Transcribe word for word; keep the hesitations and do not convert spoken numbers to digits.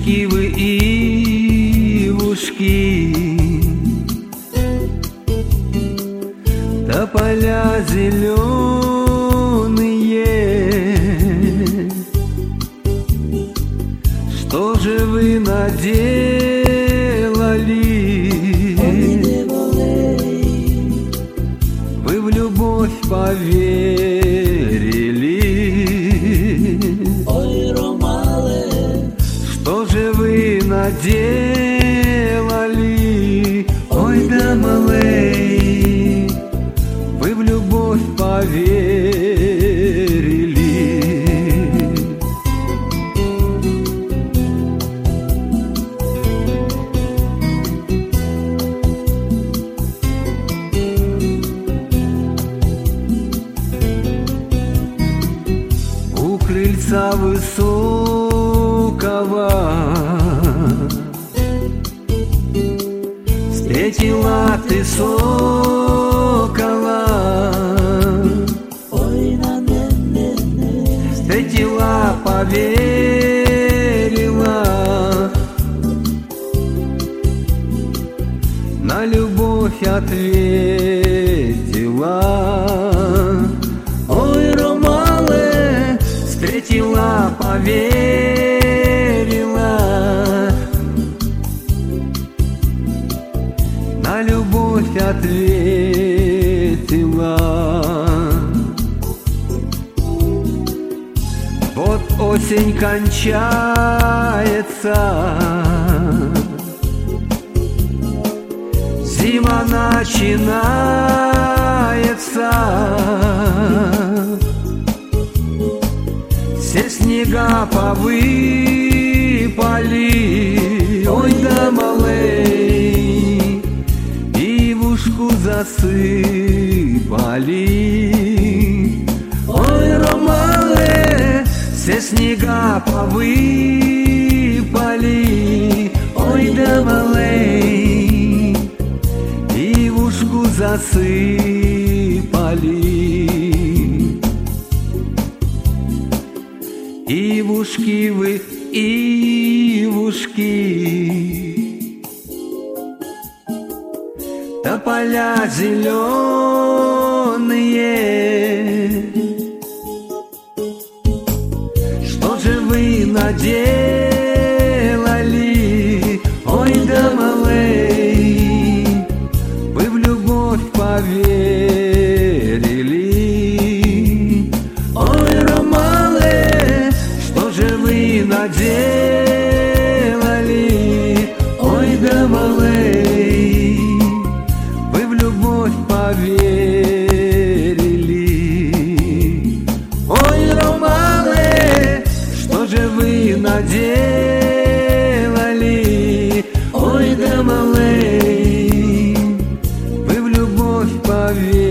Ивушки вы, ивушки, тополя зеленые, что же вы наделали? Вы в любовь поверили. Ой, Ромале, что же вы наделали? Ой, да малей, вы в любовь поверили. У крыльца высокого встретила ты сокола, ой, на не не не, встретила, поверила, на любовь ответила. Ой, Ромале, встретила, поверила, на любовь ответила. Вот осень кончается, зима начинается, все снега повыпали. Ой, да малей, ивушку засыпали. Ой, Ромале, все снега повыпали. Ой, да малей, ивушку засыпали. Ивушки вы, ивушки, тополя зеленые, что же вы наделали? Ой, да малей, вы в любовь поверили. Ой, Ромале, что же вы наделали? Ой, да малей, вы в любовь поверили. Ой, Ромале, что же вы наделали? Ой, да малей, вы в любовь поверили.